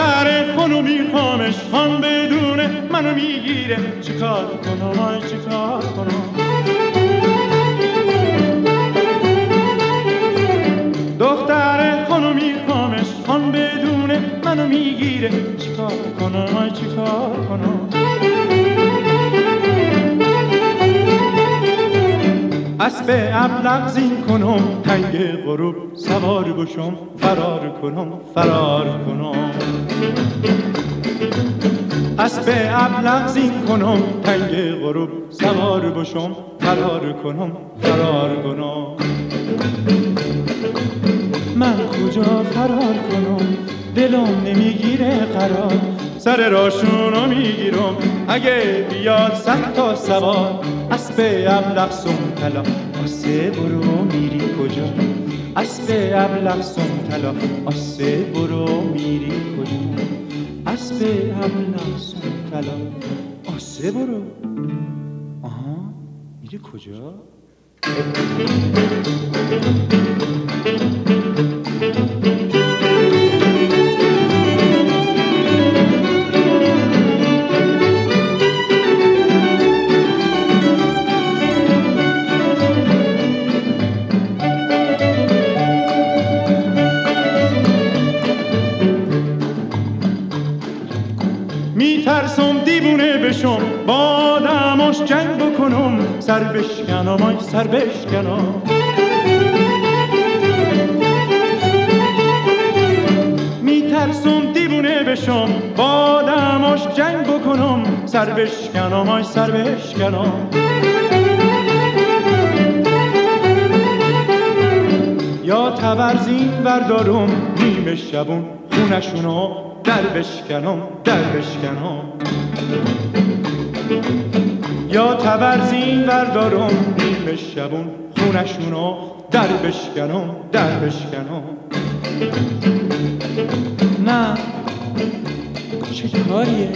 دختر خانو میخوامش خان بدونه منو میگیره، چیکار کنم آی چیکار کنم؟ دختر خانو میخوامش خان بدونه منو میگیره، چیکار کنم آی چیکار کنم؟ اسب ابلق زین کنم تنگ غروب سوار بشم فرار کنم فرار کنم. اسب ابلق زین کنم تنگ غروب سوار بشم فرار کنم فرار کنم. من کجا فرار کنم دلم نمیگیره قرار، سر راشونو میگیرم اگه بیاد 100 تا سوار. اسب ابلق سم طلا آسه برو میری کجا؟ اسب ابلق سم طلا آسه برو میری کجا؟ اسب ابلق سم طلا آسه برو آها میری کجا؟ میترسم دیوونه بشم با آدماش جنگ بکنم، سر بشکنم آی سر بشکنم. میترسم دیوونه بشم با آدماش جنگ بکنم، سر بشکنم آی سر بشکنم. یا تبرزین بردارم نیمه شبون خونشونو در بشکنم در بشکنم. یا تبرزین بردارم نیمه شبون خونشونو در بشکنم در بشکنم. نه چه کاریه؟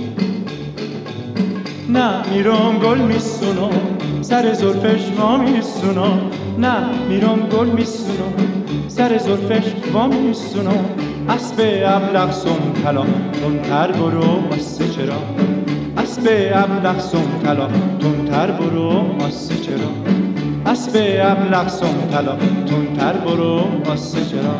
نه میرم گل میسونم سر زلفش وا میسونم. نه میرم گل میسونم سر زلفش وا میسونم. اسب ابلق سم طلا تندتر برو آسه چرا؟ اسب ابلق سم طلا تندتر برو آسه چرا؟ اسب ابلق سم طلا تندتر برو آسه چرا؟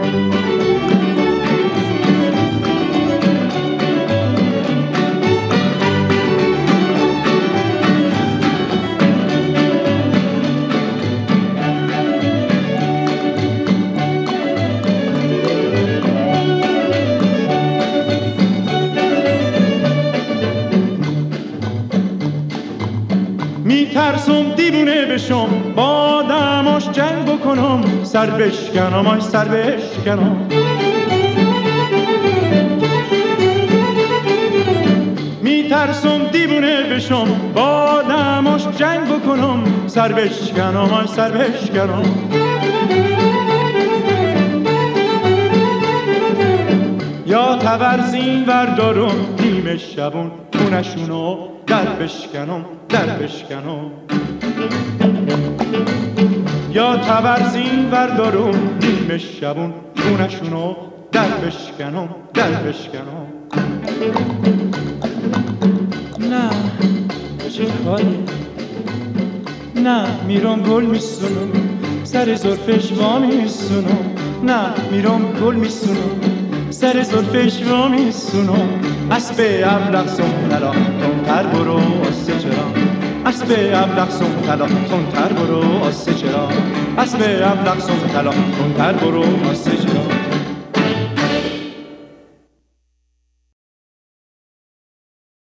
میترسم دیوونه بشم با آدماش جنگ بکنم، سر بشکنم آی سر بشکنم. میترسم دیوونه بشم با آدماش جنگ بکنم، سر بشکنم آی سر بشکنم. یا تبرزین بردارم نیمه شبون خونشونو در بشکنم در بشکنم. یا تبرزین بردارم نیمه شبون خونشونو در بشکنم در بشکنم. نه چه کاریه؟ نه میرم گل میسونم سر زلفش وا میسونم. نه میرم گل میسونم سر زلفش وا میسونم. اسب ابلق سم طلا تندتر برو آسه چرا؟ اسب ابلق سم طلا تندتر برو آسه چرا؟ اسب ابلق سم طلا تندتر برو آسه چرا؟